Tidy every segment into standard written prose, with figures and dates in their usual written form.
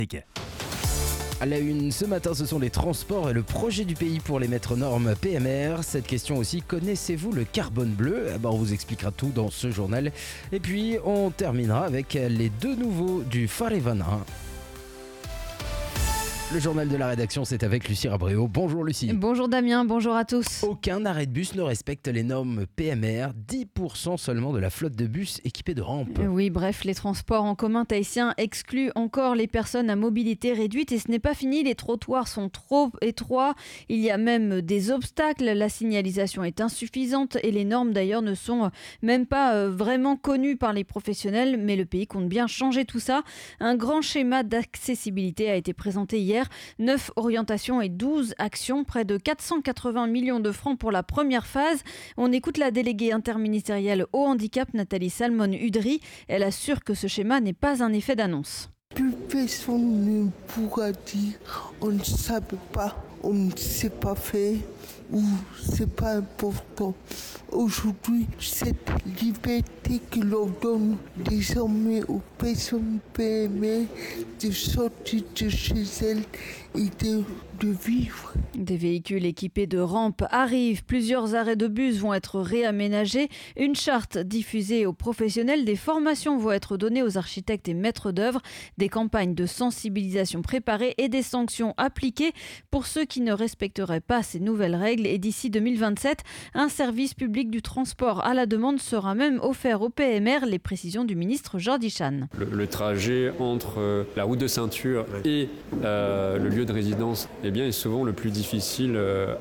À la une, ce matin, ce sont les transports et le projet du pays pour les mettre aux normes PMR. Cette question aussi, connaissez-vous le carbone bleu ? On vous expliquera tout dans ce journal. Et puis, on terminera avec les deux nouveaux du Farevana. Le journal de la rédaction, c'est avec Lucie Rabréau. Bonjour Lucie. Bonjour Damien, bonjour à tous. Aucun arrêt de bus ne respecte les normes PMR. 10% seulement de la flotte de bus équipés de rampes. Oui, bref, les transports en commun tahitiens excluent encore les personnes à mobilité réduite et ce n'est pas fini. Les trottoirs sont trop étroits. Il y a même des obstacles. La signalisation est insuffisante et les normes d'ailleurs ne sont même pas vraiment connues par les professionnels. Mais le pays compte bien changer tout ça. Un grand schéma d'accessibilité a été présenté hier. 9 orientations et 12 actions, près de 480 millions de francs pour la première phase. On écoute la déléguée interministérielle au handicap, Nathalie Salmon-Udry. Elle assure que ce schéma n'est pas un effet d'annonce. Plus personne ne pourra dire on ne savait pas, on ne s'est pas fait ou c'est pas important. Aujourd'hui, cette liberté que l'on donne désormais aux personnes PME de sortir de chez elles et de vivre. Des véhicules équipés de rampes arrivent. Plusieurs arrêts de bus vont être réaménagés. Une charte diffusée aux professionnels. Des formations vont être données aux architectes et maîtres d'œuvre. Des campagnes de sensibilisation préparées et des sanctions appliquées pour ceux qui ne respecteraient pas ces nouvelles règles. Et d'ici 2027, un service public du transport à la demande sera même offert au PMR. Les précisions du ministre Jordi Chan. Le trajet entre la route de ceinture et le lieu de résidence est souvent le plus difficile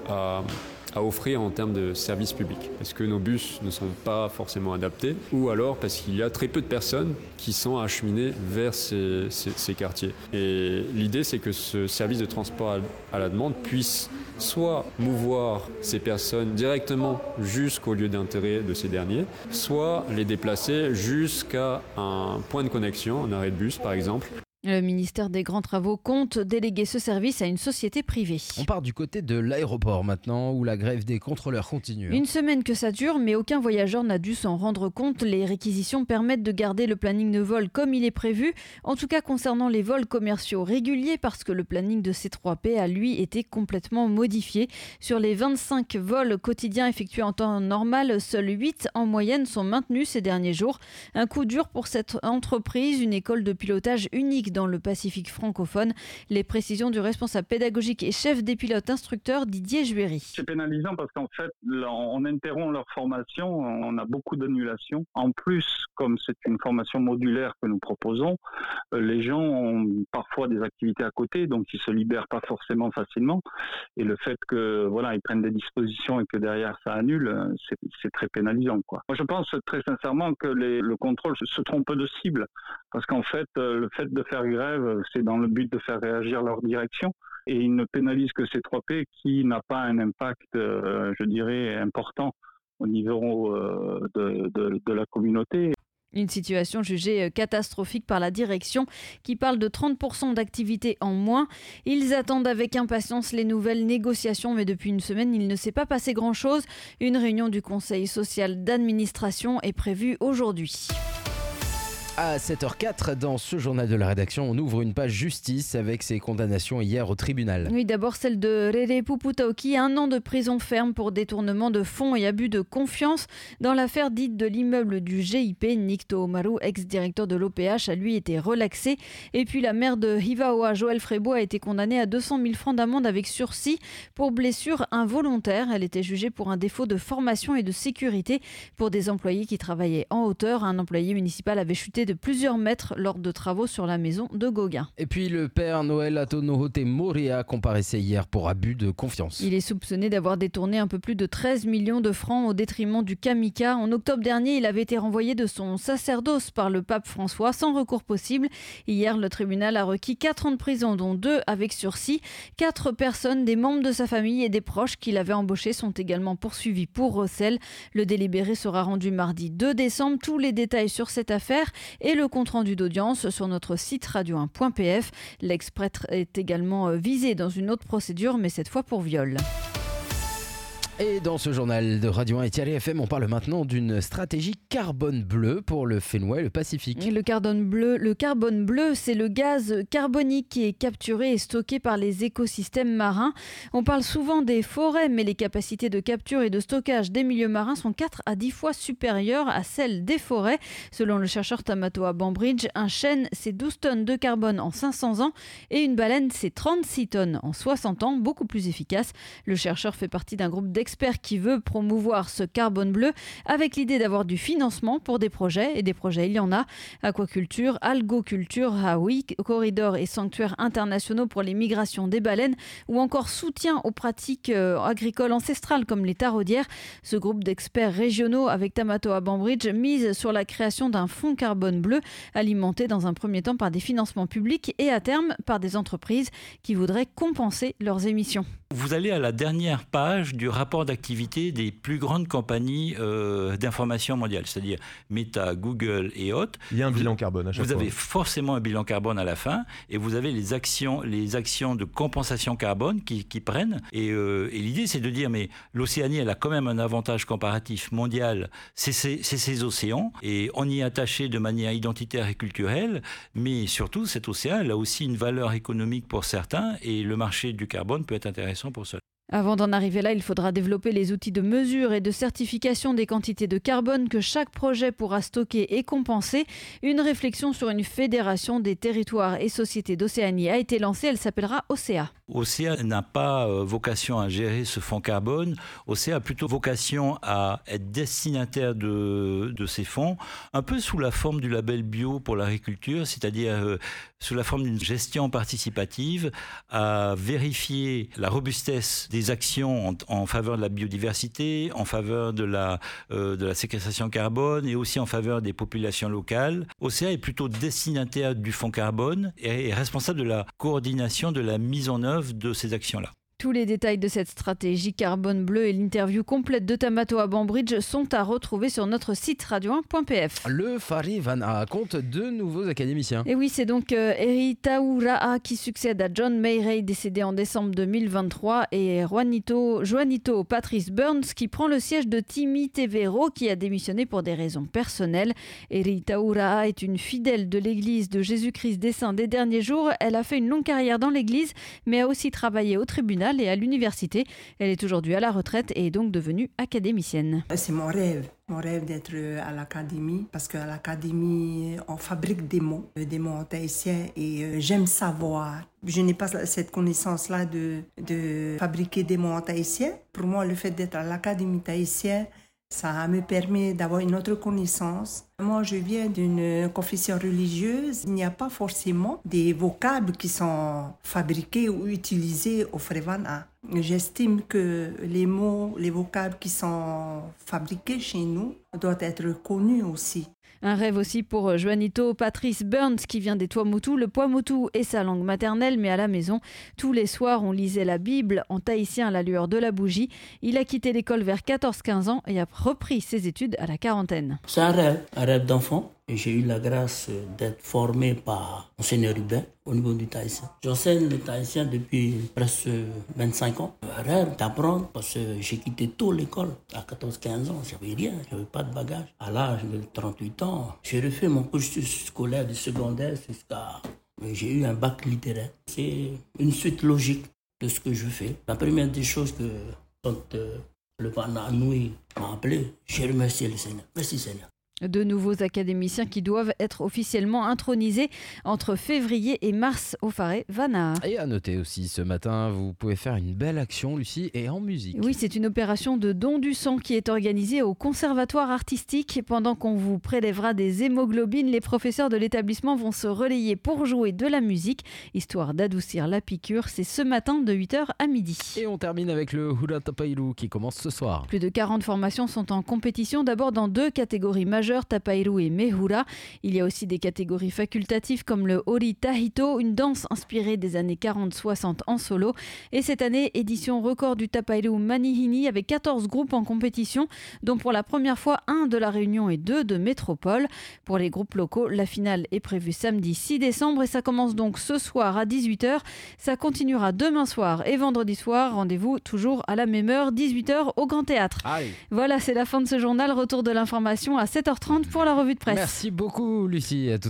à offrir en termes de service public. Parce que nos bus ne sont pas forcément adaptés ou alors parce qu'il y a très peu de personnes qui sont acheminées vers ces quartiers. Et l'idée, c'est que ce service de transport à la demande puisse soit mouvoir ces personnes directement jusqu'au lieu d'intérêt de ces derniers, soit les déplacer jusqu'à un point de connexion, un arrêt de bus par exemple. Le ministère des Grands Travaux compte déléguer ce service à une société privée. On part du côté de l'aéroport maintenant, où la grève des contrôleurs continue. Une semaine que ça dure, mais aucun voyageur n'a dû s'en rendre compte. Les réquisitions permettent de garder le planning de vol comme il est prévu. En tout cas concernant les vols commerciaux réguliers, parce que le planning de C3P a lui été complètement modifié. Sur les 25 vols quotidiens effectués en temps normal, seuls 8 en moyenne sont maintenus ces derniers jours. Un coup dur pour cette entreprise, une école de pilotage unique dans le Pacifique francophone. Les précisions du responsable pédagogique et chef des pilotes instructeurs Didier Juéry. C'est pénalisant parce qu'en fait, on interrompt leur formation, on a beaucoup d'annulations. En plus, comme c'est une formation modulaire que nous proposons, les gens ont parfois des activités à côté, donc ils se libèrent pas forcément facilement. Et le fait que ils prennent des dispositions et que derrière ça annule, c'est très pénalisant, quoi. Moi, je pense très sincèrement que le contrôle se trompe de cible, parce qu'en fait, le fait de faire grève, c'est dans le but de faire réagir leur direction. Et ils ne pénalisent que C3P qui n'a pas un impact, je dirais, important au niveau de la communauté. Une situation jugée catastrophique par la direction qui parle de 30% d'activité en moins. Ils attendent avec impatience les nouvelles négociations, mais depuis une semaine, il ne s'est pas passé grand-chose. Une réunion du conseil social d'administration est prévue aujourd'hui. À 7h04, dans ce journal de la rédaction, on ouvre une page justice avec ses condamnations hier au tribunal. Oui, d'abord celle de Rere Puputauki, 1 an de prison ferme pour détournement de fonds et abus de confiance. Dans l'affaire dite de l'immeuble du GIP, Nick Tohomaru, ex-directeur de l'OPH, a lui été relaxé. Et puis la mère de Hivaoa, Joël Frébo, a été condamnée à 200 000 francs d'amende avec sursis pour blessure involontaire. Elle était jugée pour un défaut de formation et de sécurité pour des employés qui travaillaient en hauteur. Un employé municipal avait chuté de plusieurs mètres lors de travaux sur la maison de Gauguin. Et puis le père Noël Atonohote Moria comparaissait hier pour abus de confiance. Il est soupçonné d'avoir détourné un peu plus de 13 millions de francs au détriment du Kamika. En octobre dernier, il avait été renvoyé de son sacerdoce par le pape François sans recours possible. Hier, le tribunal a requis 4 ans de prison, dont 2 avec sursis. 4 personnes, des membres de sa famille et des proches qu'il avait embauchés sont également poursuivis pour recel. Le délibéré sera rendu mardi 2 décembre. Tous les détails sur cette affaire et le compte-rendu d'audience sur notre site radio1.pf. L'ex-prêtre est également visé dans une autre procédure, mais cette fois pour viol. Et dans ce journal de Radio 1 et Thierry FM, on parle maintenant d'une stratégie carbone bleu pour le Fénois et le Pacifique. Le carbone bleu, c'est le gaz carbonique qui est capturé et stocké par les écosystèmes marins. On parle souvent des forêts, mais les capacités de capture et de stockage des milieux marins sont 4 à 10 fois supérieures à celles des forêts. Selon le chercheur Tamatoa Bambridge, un chêne, c'est 12 tonnes de carbone en 500 ans et une baleine, c'est 36 tonnes en 60 ans, beaucoup plus efficace. Le chercheur fait partie d'un groupe d'experts qui veut promouvoir ce carbone bleu avec l'idée d'avoir du financement pour des projets. Et des projets, il y en a. Aquaculture, algoculture, Hawaii, corridors et sanctuaires internationaux pour les migrations des baleines ou encore soutien aux pratiques agricoles ancestrales comme les taraudières. Ce groupe d'experts régionaux avec Tamatoa Bambridge mise sur la création d'un fonds carbone bleu alimenté dans un premier temps par des financements publics et à terme par des entreprises qui voudraient compenser leurs émissions. Vous allez à la dernière page du rapport d'activité des plus grandes compagnies d'information mondiale, c'est-à-dire Meta, Google et autres. Il y a un bilan carbone à chaque fois. Vous avez forcément un bilan carbone à la fin et vous avez les actions de compensation carbone qui prennent. Et l'idée, c'est de dire, mais l'Océanie, elle a quand même un avantage comparatif mondial, c'est ses océans. Et on y est attaché de manière identitaire et culturelle, mais surtout, cet océan, elle a aussi une valeur économique pour certains et le marché du carbone peut être intéressant pour cela. Avant d'en arriver là, il faudra développer les outils de mesure et de certification des quantités de carbone que chaque projet pourra stocker et compenser. Une réflexion sur une fédération des territoires et sociétés d'Océanie a été lancée. Elle s'appellera OCEA. OCEA n'a pas vocation à gérer ce fonds carbone. OCEA a plutôt vocation à être destinataire de ces fonds, un peu sous la forme du label bio pour l'agriculture, c'est-à-dire sous la forme d'une gestion participative, à vérifier la robustesse des actions en faveur de la biodiversité, en faveur de la séquestration carbone et aussi en faveur des populations locales. OCEA est plutôt destinataire du fonds carbone et est responsable de la coordination de la mise en œuvre de ces actions-là. Tous les détails de cette stratégie carbone bleu et l'interview complète de Tamatoa Bambridge sont à retrouver sur notre site radio1.pf. Le Fari Vanha compte 2 nouveaux académiciens. Et oui, c'est donc Eri Taura'a qui succède à John Mayray, décédé en décembre 2023, et Juanito Patrice Burns qui prend le siège de Timmy Tevero qui a démissionné pour des raisons personnelles. Eri Taura'a est une fidèle de l'église de Jésus-Christ des Saints des derniers jours. Elle a fait une longue carrière dans l'église, mais a aussi travaillé au tribunal et à l'université. Elle est aujourd'hui à la retraite et est donc devenue académicienne. C'est mon rêve d'être à l'académie, parce qu'à l'académie, on fabrique des mots en tahitien et j'aime savoir. Je n'ai pas cette connaissance-là de fabriquer des mots en tahitien. Pour moi, le fait d'être à l'académie tahitienne, ça me permet d'avoir une autre connaissance. Moi, je viens d'une confession religieuse. Il n'y a pas forcément des vocables qui sont fabriqués ou utilisés au Frevanha. J'estime que les mots, les vocables qui sont fabriqués chez nous doivent être connus aussi. Un rêve aussi pour Juanito Patrice Burns qui vient des Tuamotu. Le Tuamotu est sa langue maternelle, mais à la maison, tous les soirs, on lisait la Bible en tahitien à la lueur de la bougie. Il a quitté l'école vers 14-15 ans et a repris ses études à la quarantaine. C'est un rêve d'enfant. Et j'ai eu la grâce d'être formé par Monseigneur Hubert au niveau du tahitien. J'enseigne le tahitien depuis presque 25 ans. Un rêve d'apprendre parce que j'ai quitté tôt l'école. À 14-15 ans, j'avais rien, j'avais pas de bagage. À l'âge de 38 ans, j'ai refait mon cursus scolaire du secondaire jusqu'à... J'ai eu un bac littéraire. C'est une suite logique de ce que je fais. La première des choses que quand le Vanha Nui m'a appelé, j'ai remercié le Seigneur. Merci Seigneur. 2 nouveaux académiciens qui doivent être officiellement intronisés entre février et mars au Fari Vanha. Et à noter aussi, ce matin, vous pouvez faire une belle action, Lucie, et en musique. Oui, c'est une opération de don du sang qui est organisée au Conservatoire artistique. Pendant qu'on vous prélèvera des hémoglobines, les professeurs de l'établissement vont se relayer pour jouer de la musique, histoire d'adoucir la piqûre. C'est ce matin de 8h à midi. Et on termine avec le Hula Tapairu qui commence ce soir. Plus de 40 formations sont en compétition, d'abord dans 2 catégories majeures. majeurs Tapairu et Mehura. Il y a aussi des catégories facultatives comme le Ori Tahito, une danse inspirée des années 40-60 en solo. Et cette année, édition record du Tapairu Manihini avec 14 groupes en compétition, dont pour la première fois 1 de La Réunion et 2 de Métropole. Pour les groupes locaux, la finale est prévue samedi 6 décembre et ça commence donc ce soir à 18h. Ça continuera demain soir et vendredi soir. Rendez-vous toujours à la même heure, 18h au Grand Théâtre. Allez. Voilà, c'est la fin de ce journal. Retour de l'information à 7h30 pour la revue de presse. Merci beaucoup Lucie. À tout